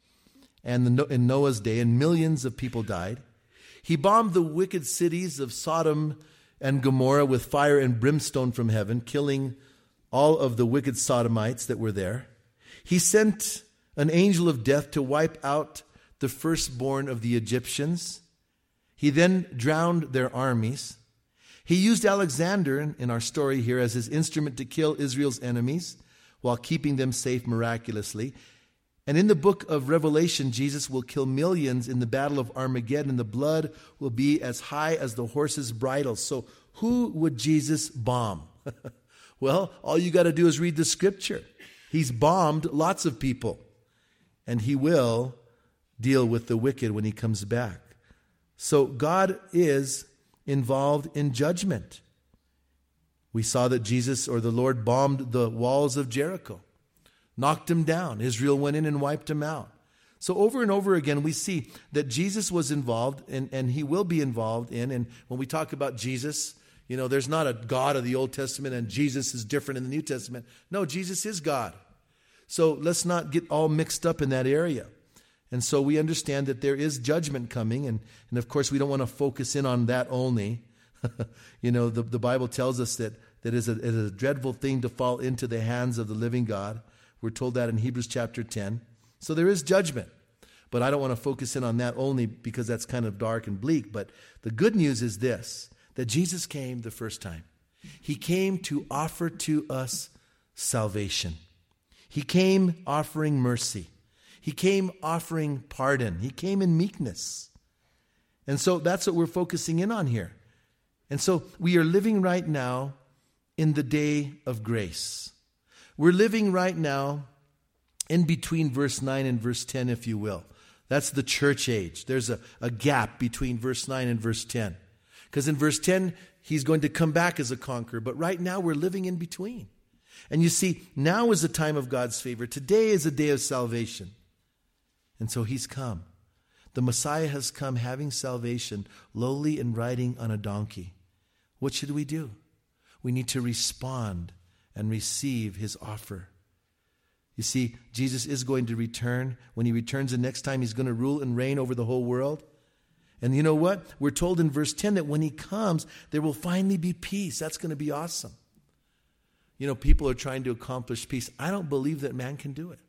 A: and the, in Noah's day, and millions of people died. He bombed the wicked cities of Sodom and Gomorrah with fire and brimstone from heaven, killing all of the wicked Sodomites that were there. He sent an angel of death to wipe out the firstborn of the Egyptians. He then drowned their armies. He used Alexander, in our story here, as his instrument to kill Israel's enemies while keeping them safe miraculously. And in the book of Revelation, Jesus will kill millions in the battle of Armageddon. The blood will be as high as the horse's bridle. So who would Jesus bomb? Well, all you got to do is read the Scripture. He's bombed lots of people, and he will deal with the wicked when he comes back. So God is involved in judgment. We saw that Jesus, or the Lord, bombed the walls of Jericho, knocked them down. Israel went in and wiped them out. So over and over again, we see that Jesus was involved, and, and he will be involved in. And when we talk about Jesus, you know, there's not a God of the Old Testament and Jesus is different in the New Testament. No, Jesus is God. So let's not get all mixed up in that area. And so we understand that there is judgment coming, and, and of course we don't want to focus in on that only. You know, the, the Bible tells us that, that it is, a, it is a dreadful thing to fall into the hands of the living God. We're told that in Hebrews chapter ten. So there is judgment, but I don't want to focus in on that only because that's kind of dark and bleak. But the good news is this, that Jesus came the first time. He came to offer to us salvation. He came offering mercy. He came offering pardon. He came in meekness. And so that's what we're focusing in on here. And so we are living right now in the day of grace. We're living right now in between verse nine and verse ten, if you will. That's the church age. There's a, a gap between verse nine and verse ten. Because in verse ten, he's going to come back as a conqueror. But right now we're living in between. And you see, now is the time of God's favor. Today is a day of salvation. And so he's come. The Messiah has come having salvation, lowly and riding on a donkey. What should we do? We need to respond and receive his offer. You see, Jesus is going to return. When he returns the next time, he's going to rule and reign over the whole world. And you know what? We're told in verse ten that when he comes, there will finally be peace. That's going to be awesome. You know, people are trying to accomplish peace. I don't believe that man can do it.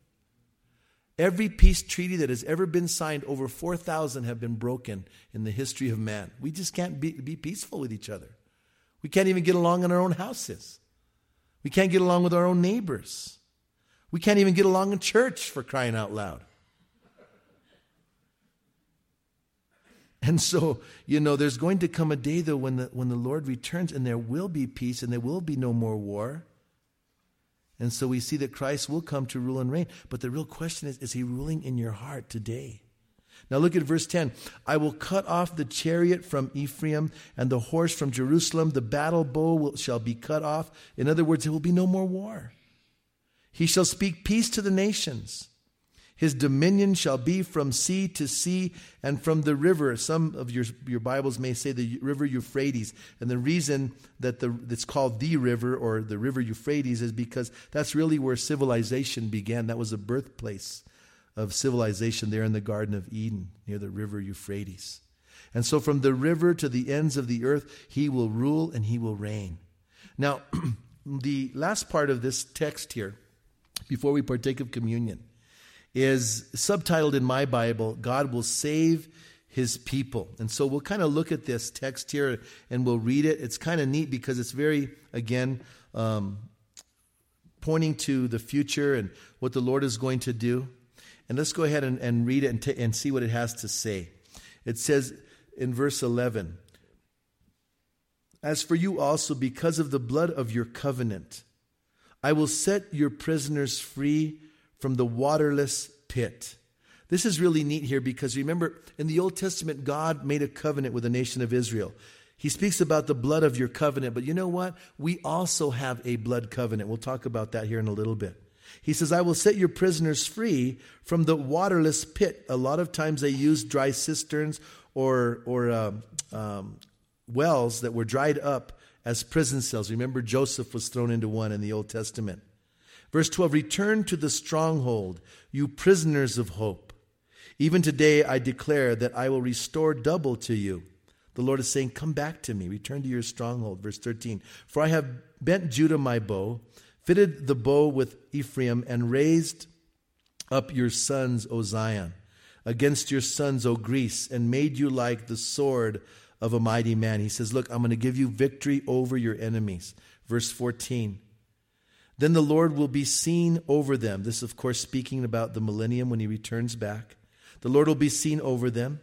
A: Every peace treaty that has ever been signed, over four thousand have been broken in the history of man. We just can't be, be peaceful with each other. We can't even get along in our own houses. We can't get along with our own neighbors. We can't even get along in church, for crying out loud. And so, you know, there's going to come a day, though, when the, when the Lord returns, and there will be peace, and there will be no more war. And so we see that Christ will come to rule and reign. But the real question is, is he ruling in your heart today? Now look at verse ten. I will cut off the chariot from Ephraim and the horse from Jerusalem. The battle bow will, shall be cut off. In other words, there will be no more war. He shall speak peace to the nations. His dominion shall be from sea to sea and from the river. Some of your, your Bibles may say the river Euphrates. And the reason that the, it's called the river or the river Euphrates is because that's really where civilization began. That was the birthplace of civilization there in the Garden of Eden near the river Euphrates. And so from the river to the ends of the earth, he will rule and he will reign. Now, the last part of this text here, before we partake of communion, is subtitled in my Bible, God will save his people. And so we'll kind of look at this text here and we'll read it. It's kind of neat because it's very, again, um, pointing to the future and what the Lord is going to do. And let's go ahead and, and read it and, t- and see what it has to say. It says in verse eleven, as for you also, because of the blood of your covenant, I will set your prisoners free from the waterless pit. This is really neat here because remember, in the Old Testament, God made a covenant with the nation of Israel. He speaks about the blood of your covenant, but you know what? We also have a blood covenant. We'll talk about that here in a little bit. He says, I will set your prisoners free from the waterless pit. A lot of times they use dry cisterns or, or um, um, wells that were dried up as prison cells. Remember, Joseph was thrown into one in the Old Testament. Verse twelve, return to the stronghold, you prisoners of hope. Even today I declare that I will restore double to you. The Lord is saying, come back to me, return to your stronghold. Verse thirteen, for I have bent Judah my bow, fitted the bow with Ephraim, and raised up your sons, O Zion, against your sons, O Greece, and made you like the sword of a mighty man. He says, look, I'm going to give you victory over your enemies. Verse fourteen, then the Lord will be seen over them. This, of course, speaking about the millennium when he returns back. The Lord will be seen over them.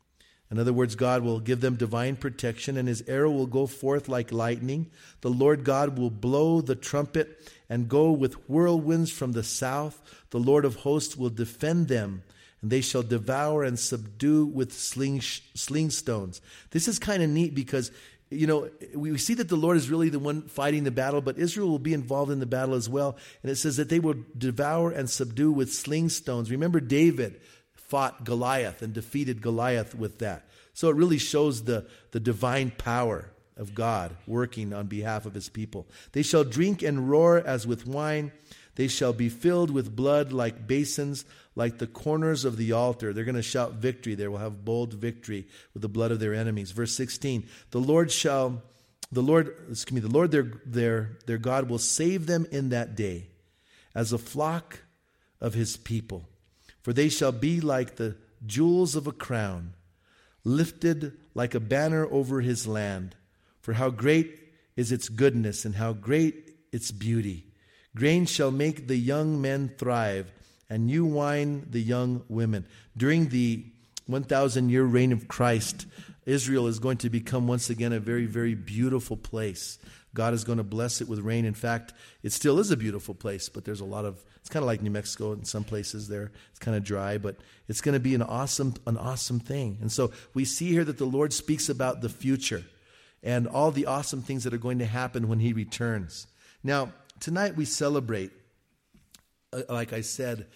A: In other words, God will give them divine protection, and his arrow will go forth like lightning. The Lord God will blow the trumpet and go with whirlwinds from the south. The Lord of hosts will defend them, and they shall devour and subdue with sling, sling stones. This is kind of neat because, you know, we see that the Lord is really the one fighting the battle, but Israel will be involved in the battle as well. And it says that they will devour and subdue with sling stones. Remember, David fought Goliath and defeated Goliath with that. So it really shows the, the divine power of God working on behalf of his people. They shall drink and roar as with wine. They shall be filled with blood like basins, like the corners of the altar. They're going to shout victory. They will have bold victory with the blood of their enemies. Verse sixteen, the Lord shall, the Lord, excuse me, the Lord their, their, their God will save them in that day as a flock of his people. For they shall be like the jewels of a crown, lifted like a banner over his land. For how great is its goodness and how great its beauty. Grain shall make the young men thrive, and new wine the young women. During the one thousand year reign of Christ, Israel is going to become once again a very, very beautiful place. God is going to bless it with rain. In fact, it still is a beautiful place, but there's a lot of, it's kind of like New Mexico in some places there. It's kind of dry, but it's going to be an awesome, an awesome thing. And so we see here that the Lord speaks about the future and all the awesome things that are going to happen when he returns. Now, tonight we celebrate, uh, like I said,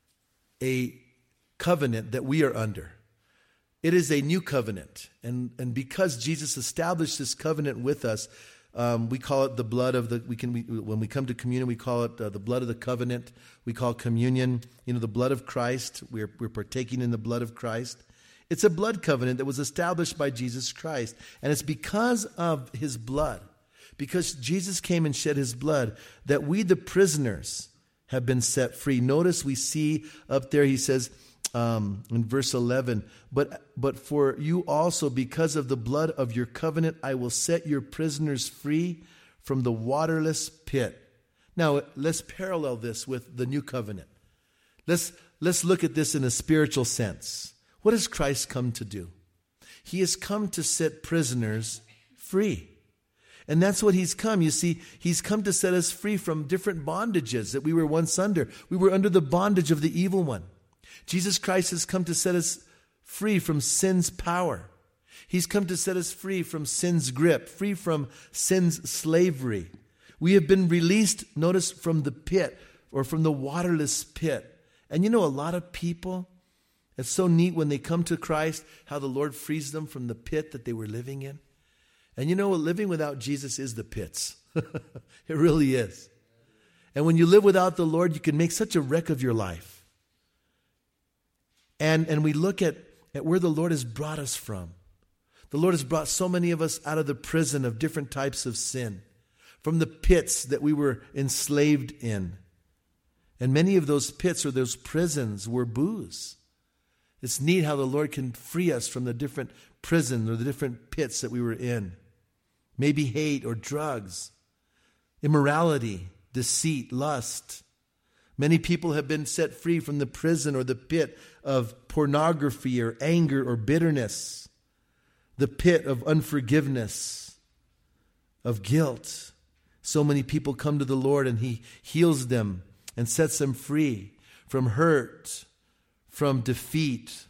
A: a covenant that we are under. It is a new covenant. And, and because Jesus established this covenant with us, um, we call it the blood of the, we can, we, when we come to communion, we call it uh, the blood of the covenant. We call communion, you know, the blood of Christ. We're, we're partaking in the blood of Christ. It's a blood covenant that was established by Jesus Christ. And it's because of his blood, because Jesus came and shed his blood, that we, the prisoners, have been set free. Notice we see up there, he says um, in verse eleven, but, but for you also, because of the blood of your covenant, I will set your prisoners free from the waterless pit. Now, let's parallel this with the new covenant. Let's, let's look at this in a spiritual sense. What has Christ come to do? He has come to set prisoners free. And that's what he's come. You see, he's come to set us free from different bondages that we were once under. We were under the bondage of the evil one. Jesus Christ has come to set us free from sin's power. He's come to set us free from sin's grip, free from sin's slavery. We have been released, notice, from the pit or from the waterless pit. And you know, a lot of people, it's so neat when they come to Christ, how the Lord frees them from the pit that they were living in. And you know, living without Jesus is the pits. It really is. And when you live without the Lord, you can make such a wreck of your life. And, and we look at, at where the Lord has brought us from. The Lord has brought so many of us out of the prison of different types of sin, from the pits that we were enslaved in. And many of those pits or those prisons were booze. It's neat how the Lord can free us from the different prisons or the different pits that we were in. Maybe hate or drugs, immorality, deceit, lust. Many people have been set free from the prison or the pit of pornography or anger or bitterness, the pit of unforgiveness, of guilt. So many people come to the Lord and He heals them and sets them free from hurt, from defeat,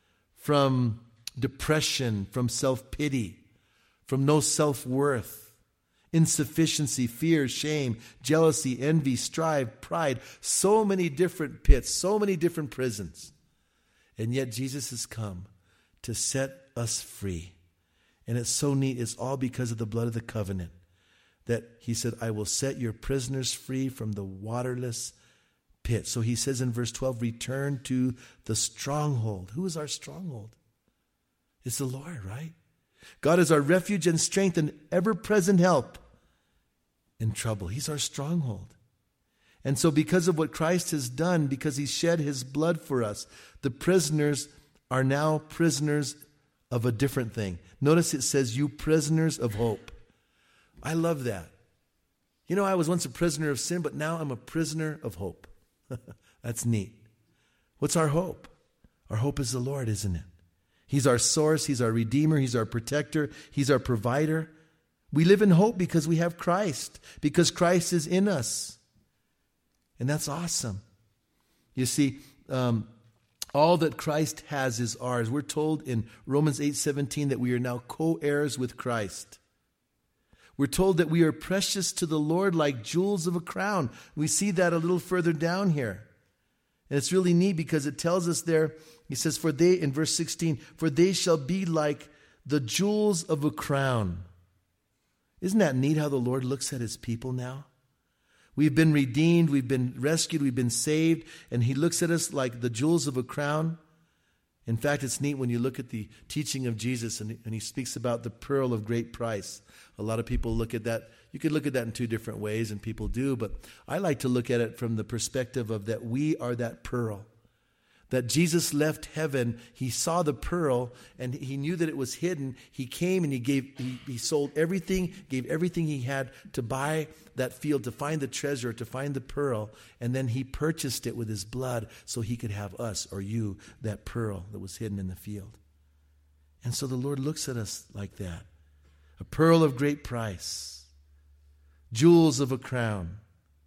A: from depression, from self-pity, from no self-worth, insufficiency, fear, shame, jealousy, envy, strife, pride. So many different pits, so many different prisons. And yet Jesus has come to set us free. And it's so neat. It's all because of the blood of the covenant that He said, I will set your prisoners free from the waterless pit. So He says in verse twelve, return to the stronghold. Who is our stronghold? It's the Lord, right? God is our refuge and strength and ever-present help in trouble. He's our stronghold. And so because of what Christ has done, because He shed His blood for us, the prisoners are now prisoners of a different thing. Notice it says, you prisoners of hope. I love that. You know, I was once a prisoner of sin, but now I'm a prisoner of hope. That's neat. What's our hope? Our hope is the Lord, isn't it? He's our source. He's our redeemer. He's our protector. He's our provider. We live in hope because we have Christ, because Christ is in us. And that's awesome. You see, um, all that Christ has is ours. We're told in Romans eight seventeen that we are now co-heirs with Christ. We're told that we are precious to the Lord like jewels of a crown. We see that a little further down here. And it's really neat because it tells us there, He says, for they, in verse sixteen, for they shall be like the jewels of a crown. Isn't that neat how the Lord looks at His people now? We've been redeemed, we've been rescued, we've been saved, and He looks at us like the jewels of a crown. In fact, it's neat when you look at the teaching of Jesus and, and He speaks about the pearl of great price. A lot of people look at that. You could look at that in two different ways, and people do, but I like to look at it from the perspective of that we are that pearl. That Jesus left heaven, He saw the pearl, and He knew that it was hidden. He came and He gave, He, he sold everything, gave everything He had to buy that field, to find the treasure, to find the pearl, and then He purchased it with His blood so He could have us or you, that pearl that was hidden in the field. And so the Lord looks at us like that. A pearl of great price, jewels of a crown.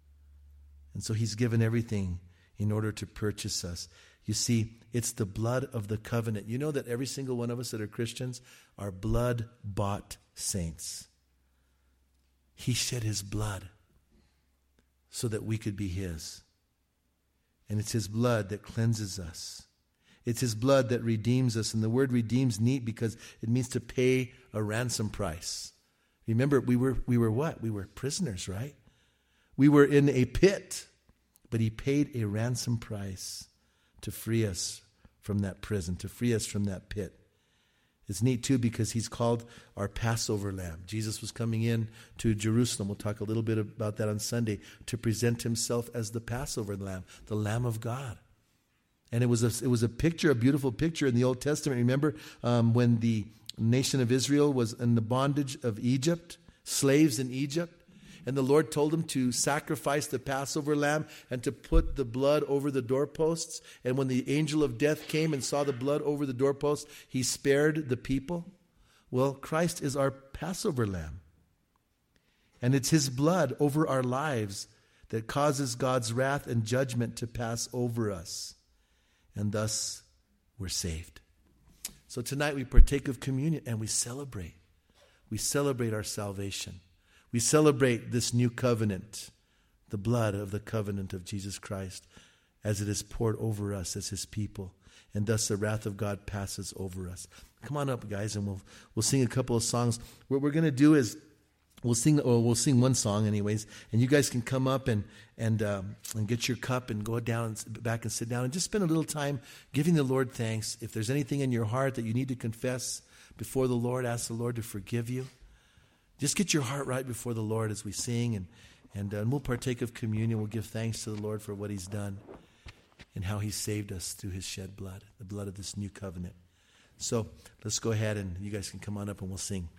A: And so He's given everything in order to purchase us. You see, it's the blood of the covenant. You know that every single one of us that are Christians are blood-bought saints. He shed His blood so that we could be His. And it's His blood that cleanses us. It's His blood that redeems us. And the word redeems neat because it means to pay a ransom price. Remember, we were we were what? We were prisoners, right? We were in a pit, but He paid a ransom price to free us from that prison, to free us from that pit. It's neat too because He's called our Passover lamb. Jesus was coming in to Jerusalem. We'll talk a little bit about that on Sunday, to present Himself as the Passover lamb, the Lamb of God. And it was a, it was a picture, a beautiful picture in the Old Testament. Remember um, when the nation of Israel was in the bondage of Egypt, slaves in Egypt, and the Lord told them to sacrifice the Passover lamb and to put the blood over the doorposts. And when the angel of death came and saw the blood over the doorposts, He spared the people. Well, Christ is our Passover lamb. And it's his blood over our lives that causes God's wrath and judgment to pass over us. And thus, we're saved. So tonight we partake of communion and we celebrate. We celebrate our salvation. We celebrate this new covenant, the blood of the covenant of Jesus Christ, as it is poured over us as his people. And thus the wrath of God passes over us. Come on up, guys, and we'll we'll sing a couple of songs. What we're going to do is we'll sing or we'll sing one song anyways, and you guys can come up and and um, and get your cup and go down and back and sit down and just spend a little time giving the Lord thanks. If there's anything in your heart that you need to confess before the Lord, ask the Lord to forgive you. Just get your heart right before the Lord as we sing, and and, uh, and we'll partake of communion. We'll give thanks to the Lord for what he's done and how he saved us through his shed blood, the blood of this new covenant. So let's go ahead and you guys can come on up and we'll sing.